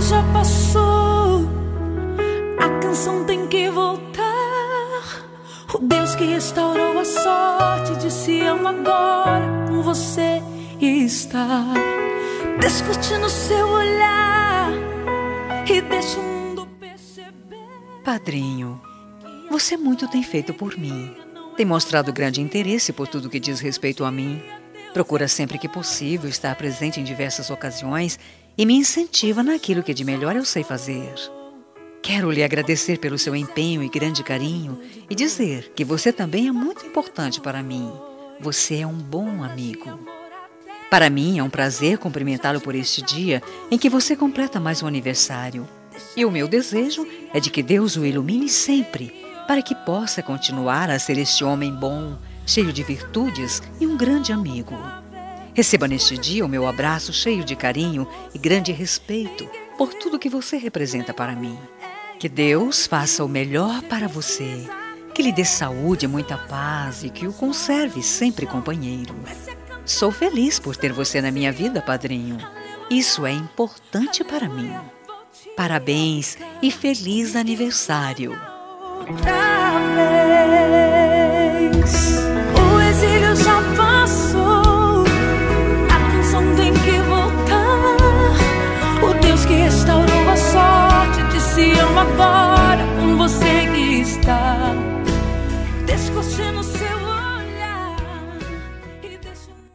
já passou, a canção tem que voltar. O Deus que restaurou a sorte de Sião agora com você está. Discute no seu olhar e deixa o mundo perceber. Padrinho, você muito tem feito por mim. Tem mostrado grande interesse por tudo que diz respeito a mim. Procura sempre que possível estar presente em diversas ocasiões e me incentiva naquilo que de melhor eu sei fazer. Quero lhe agradecer pelo seu empenho e grande carinho e dizer que você também é muito importante para mim. Você é um bom amigo. Para mim é um prazer cumprimentá-lo por este dia em que você completa mais um aniversário. E o meu desejo é de que Deus o ilumine sempre, para que possa continuar a ser este homem bom, cheio de virtudes e um grande amigo. Receba neste dia o meu abraço cheio de carinho e grande respeito por tudo que você representa para mim. Que Deus faça o melhor para você, que lhe dê saúde e muita paz e que o conserve sempre companheiro. Sou feliz por ter você na minha vida, padrinho. Isso é importante para mim. Parabéns e feliz aniversário. Outra vez.